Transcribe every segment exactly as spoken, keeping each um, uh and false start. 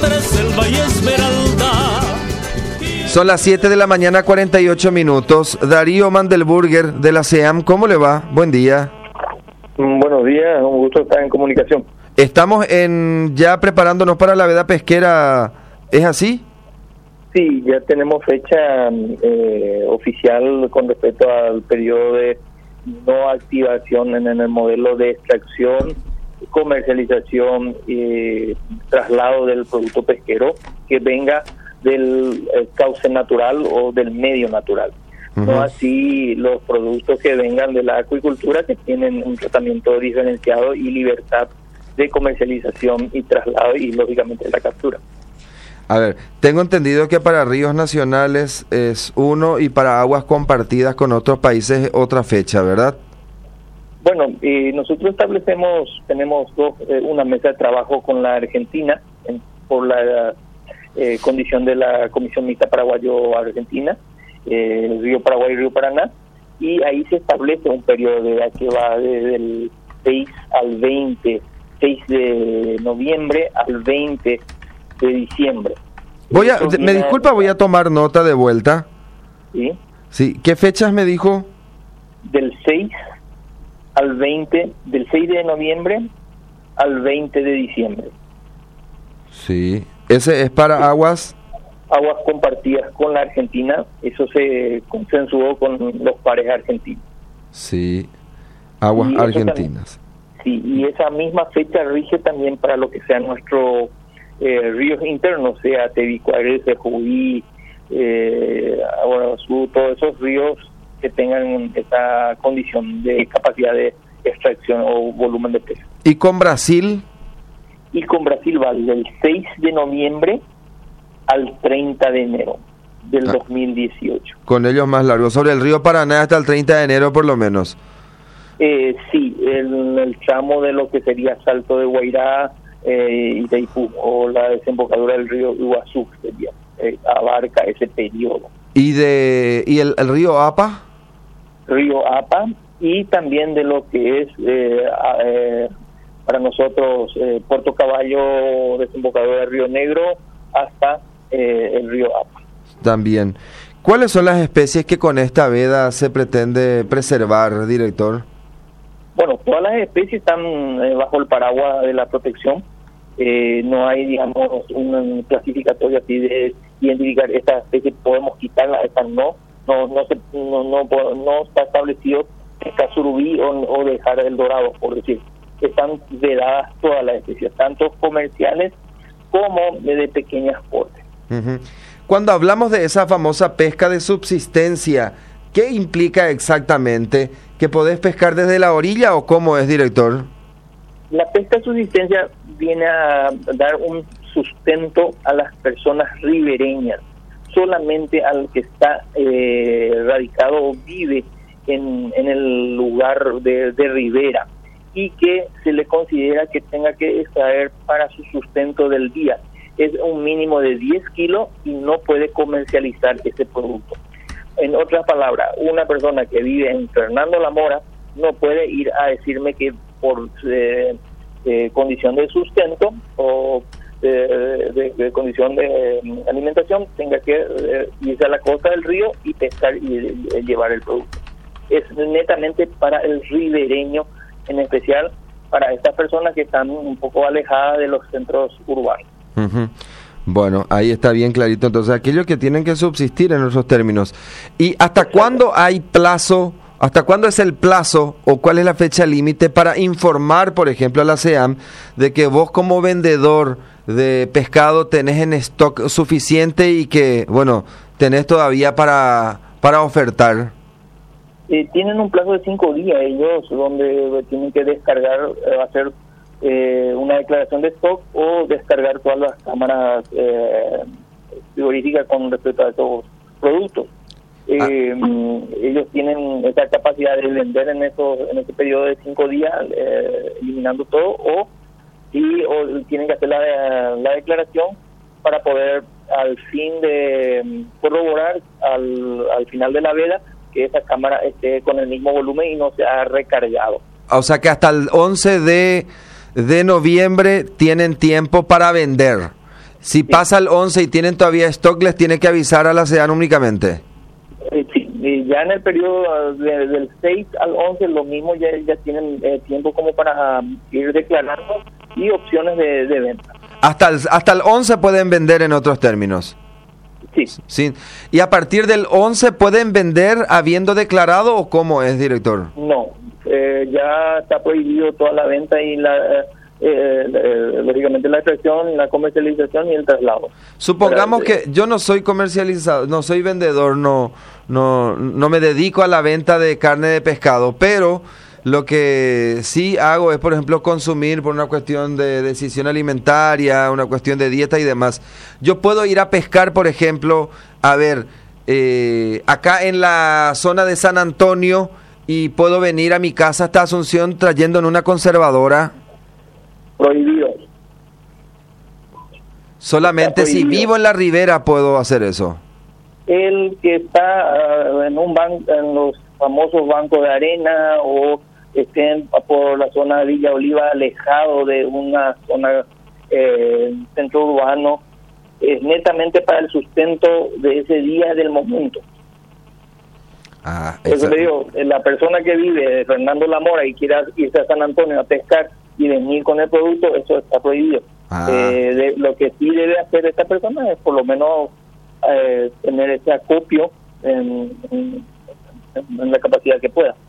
selva y esmeralda. Son las siete de la mañana, cuarenta y ocho minutos. Darío Mandelburger de la C E A M, ¿cómo le va? Buen día. Buenos días, un gusto estar en comunicación. Estamos en ya preparándonos para la veda pesquera, ¿es así? Sí, ya tenemos fecha eh, oficial con respecto al periodo de no activación en, en el modelo de extracción, comercialización y traslado del producto pesquero que venga del eh, cauce natural o del medio natural. Uh-huh. No así los productos que vengan de la acuicultura, que tienen un tratamiento diferenciado y libertad de comercialización y traslado y lógicamente de la captura. A ver, tengo entendido que para ríos nacionales es uno y para aguas compartidas con otros países otra fecha, ¿verdad? Bueno, eh, nosotros establecemos, tenemos dos, eh, una mesa de trabajo con la Argentina en, por la eh, condición de la Comisión Mixta Paraguayo-Argentina, eh, el río Paraguay y río Paraná, y ahí se establece un periodo de edad que va desde el seis al veinte, seis de noviembre al veinte de diciembre. Voy a, me disculpa, voy a tomar nota de vuelta. ¿Sí? Sí, ¿qué fechas me dijo? Del seis al veinte, del seis de noviembre al veinte de diciembre. Sí, ese es para aguas aguas compartidas con la Argentina, eso se consensuó con los pares argentinos. Sí, aguas y argentinas. También, sí, y esa misma fecha rige también para lo que sean nuestros eh, ríos internos, sea Tebicuaré, Sejuí, eh, Aguarazú, todos esos ríos que tengan esa condición de capacidad de extracción o volumen de peso. ¿Y con Brasil? Y con Brasil va del seis de noviembre al treinta de enero del ah, dos mil dieciocho. Con ellos más largo, sobre el río Paraná hasta el treinta de enero por lo menos. Eh, sí, el, el tramo de lo que sería Salto de Guairá eh, y Itaipú, o la desembocadura del río Iguazú, sería, eh, abarca ese periodo. ¿Y de y el, el río Apa? Río Apa, y también de lo que es eh, eh, para nosotros eh, Puerto Caballo, desembocadura del río Negro, hasta eh, el río Apa. También. ¿Cuáles son las especies que con esta veda se pretende preservar, director? Bueno, todas las especies están eh, bajo el paraguas de la protección. Eh, no hay, digamos, un clasificatorio así de identificar esta especie, podemos quitarla, esta no. No no, se, no no no está establecido pescar surubí o, o dejar el dorado, por decir. Están vedadas todas las especies, tanto comerciales como de pequeñas porte. Uh-huh. Cuando hablamos de esa famosa pesca de subsistencia, ¿qué implica exactamente? ¿Que podés pescar desde la orilla o cómo es, director? La pesca de subsistencia viene a dar un sustento a las personas ribereñas, solamente al que está eh, radicado o vive en, en el lugar de, de ribera, y que se le considera que tenga que extraer para su sustento del día. Es un mínimo de diez kilos y no puede comercializar ese producto. En otras palabras, una persona que vive en Fernando La Mora no puede ir a decirme que por eh, eh, condición de sustento o de, de, de condición de eh, alimentación tenga que eh, irse a la costa del río y pescar y eh, llevar el producto. Es netamente para el ribereño, en especial para estas personas que están un poco alejadas de los centros urbanos. Uh-huh. Bueno, ahí está bien clarito. Entonces, aquellos que tienen que subsistir en esos términos. ¿Y hasta Exacto. cuándo hay plazo? ¿Hasta cuándo es el plazo o cuál es la fecha límite para informar, por ejemplo, a la C E A M de que vos como vendedor de pescado tenés en stock suficiente y que, bueno, tenés todavía para, para ofertar? Eh, tienen un plazo de cinco días ellos, donde tienen que descargar, eh, hacer eh, una declaración de stock o descargar todas las cámaras eh, frigoríficas con respecto a esos productos. Eh, ah. Ellos tienen esa capacidad de vender en esos en ese periodo de cinco días, eh, eliminando todo, o y o tienen que hacer la, la declaración para poder, al fin de corroborar al, al final de la veda, que esa cámara esté con el mismo volumen y no se ha recargado. O sea que hasta el once de noviembre tienen tiempo para vender. Si pasa el once y tienen todavía stock, les tiene que avisar a la SEDAN únicamente. Eh, sí, eh, ya en el periodo de, del seis al once, lo mismo, ya, ya tienen eh, tiempo como para um, ir declarando y opciones de, de venta. Hasta el, hasta el once pueden vender, en otros términos. Sí. Sí. ¿Y a partir del once pueden vender habiendo declarado o cómo es, director? No, eh, ya está prohibido toda la venta y la... Eh, Eh, eh, lógicamente la extracción, la comercialización y el traslado. Supongamos Pero, que yo no soy comercializador, no soy vendedor, no, no, no me dedico a la venta de carne de pescado, pero lo que sí hago es, por ejemplo, consumir por una cuestión de decisión alimentaria, una cuestión de dieta y demás. Yo puedo ir a pescar, por ejemplo, a ver, eh, acá en la zona de San Antonio, y puedo venir a mi casa hasta Asunción trayendo en una conservadora. Prohibido. Solamente si vivo en la ribera puedo hacer eso. El que está uh, en un banco, en los famosos bancos de arena, o estén por la zona de Villa Oliva, alejado de una zona eh, centro urbano, es netamente para el sustento de ese día, del momento. Ah, Por eso le digo, la persona que vive, Fernando Lamora, y quiera irse a San Antonio a pescar y venir con el producto, eso está prohibido. Ah. Eh, de, lo que sí debe hacer esta persona es por lo menos eh, tener ese acopio en, en, en la capacidad que pueda.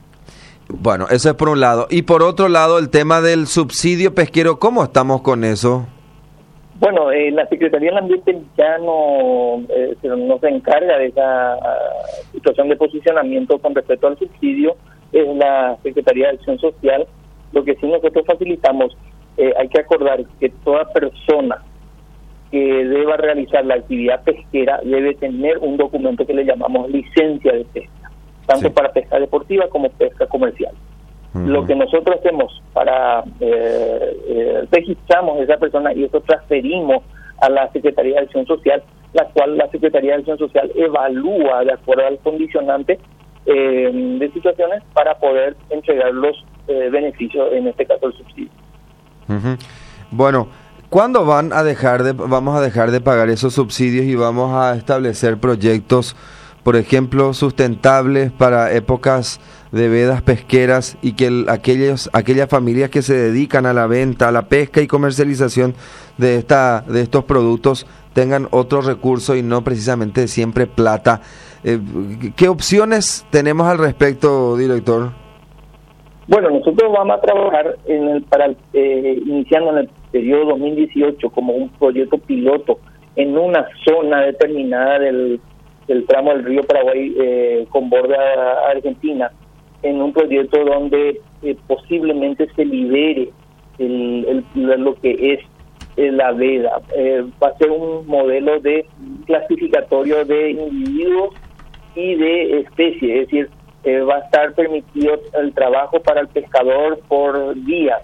Bueno, eso es por un lado. Y por otro lado, el tema del subsidio pesquero, ¿cómo estamos con eso? Bueno, eh, la Secretaría del Ambiente ya no, eh, no se encarga de esa uh, situación de posicionamiento con respecto al subsidio, es la Secretaría de Acción Social. Lo que sí nosotros facilitamos, eh, hay que acordar que toda persona que deba realizar la actividad pesquera debe tener un documento que le llamamos licencia de pesca, tanto sí. para pesca deportiva como pesca comercial. Uh-huh. Lo que nosotros hacemos para, eh, eh, registramos a esa persona y eso transferimos a la Secretaría de Acción Social, la cual la Secretaría de Acción Social evalúa de acuerdo al condicionante eh, de situaciones para poder entregar los eh, beneficios, en este caso el subsidio. Uh-huh. Bueno, ¿cuándo van a dejar de, vamos a dejar de pagar esos subsidios y vamos a establecer proyectos, por ejemplo, sustentables para épocas de vedas pesqueras, y que el, aquellos aquellas familias que se dedican a la venta, a la pesca y comercialización de esta de estos productos tengan otro recurso y no precisamente siempre plata? Eh, ¿Qué opciones tenemos al respecto, director? Bueno, nosotros vamos a trabajar en el, para eh, iniciando en el periodo dos mil dieciocho como un proyecto piloto en una zona determinada del, del tramo del río Paraguay eh, con borde a Argentina, en un proyecto donde eh, posiblemente se libere el, el, lo que es eh, la veda. Eh, va a ser un modelo de clasificatorio de individuos y de especies, es decir, eh, va a estar permitido el trabajo para el pescador por días,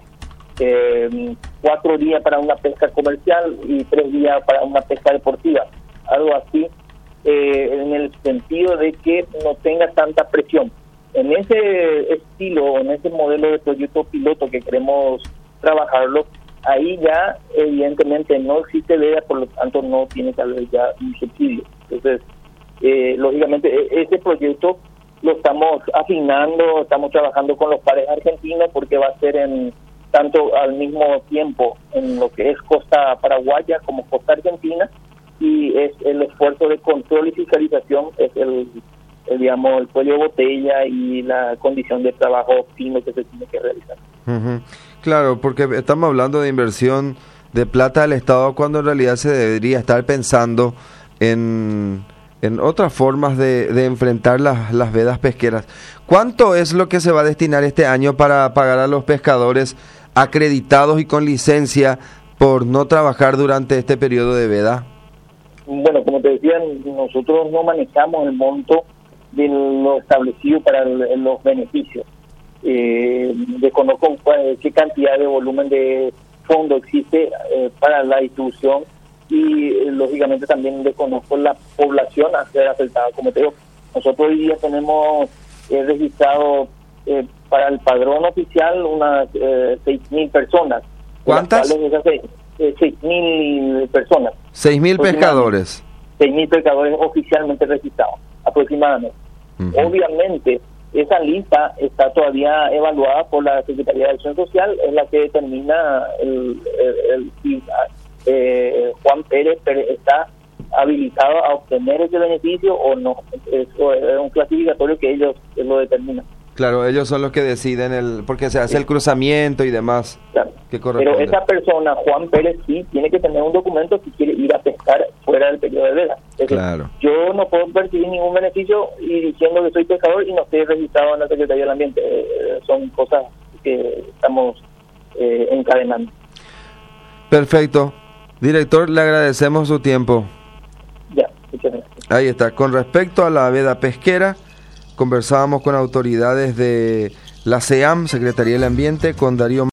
eh, cuatro días para una pesca comercial y tres días para una pesca deportiva, algo así, eh, en el sentido de que no tenga tanta presión. En ese estilo, en ese modelo de proyecto piloto que queremos trabajarlo, ahí ya evidentemente no existe veda, por lo tanto no tiene que haber ya un subsidio. Entonces, eh, lógicamente, ese proyecto lo estamos afinando, estamos trabajando con los pares argentinos, porque va a ser en tanto al mismo tiempo en lo que es costa paraguaya como costa argentina, y es el esfuerzo de control y fiscalización, es el El, digamos, el cuello de botella y la condición de trabajo fino que se tiene que realizar. Uh-huh. Claro, porque estamos hablando de inversión de plata del Estado, cuando en realidad se debería estar pensando en, en otras formas de, de enfrentar las, las vedas pesqueras. ¿Cuánto es lo que se va a destinar este año para pagar a los pescadores acreditados y con licencia por no trabajar durante este periodo de veda? Bueno, como te decía, nosotros no manejamos el monto de lo establecido para el, los beneficios. Eh, desconozco qué cantidad de volumen de fondo existe eh, para la distribución, y eh, lógicamente también desconozco la población a ser afectada. Como te digo, nosotros hoy día tenemos eh, registrado eh, para el padrón oficial unas eh, seis mil personas. ¿Cuántas? Esas eh, seis mil personas. seis mil pescadores. seis mil pescadores oficialmente registrados, aproximadamente. Uh-huh. Obviamente, esa lista está todavía evaluada por la Secretaría de Acción Social, es la que determina el, el, el, eh, Juan Pérez está habilitado a obtener ese beneficio o no. Eso es un clasificatorio que ellos lo determinan. Claro, ellos son los que deciden, el porque se hace sí. el cruzamiento y demás. Claro. Que pero esa persona, Juan Pérez, sí tiene que tener un documento si quiere ir a pescar fuera del periodo de veda. Es claro. decir, yo no puedo percibir ningún beneficio y diciendo que soy pescador y no estoy registrado en la Secretaría del Ambiente. Eh, son cosas que estamos eh, encadenando. Perfecto. Director, le agradecemos su tiempo. Ya, muchas gracias. Ahí está. Con respecto a la veda pesquera, conversábamos con autoridades de la SEAM, Secretaría del Ambiente, con Darío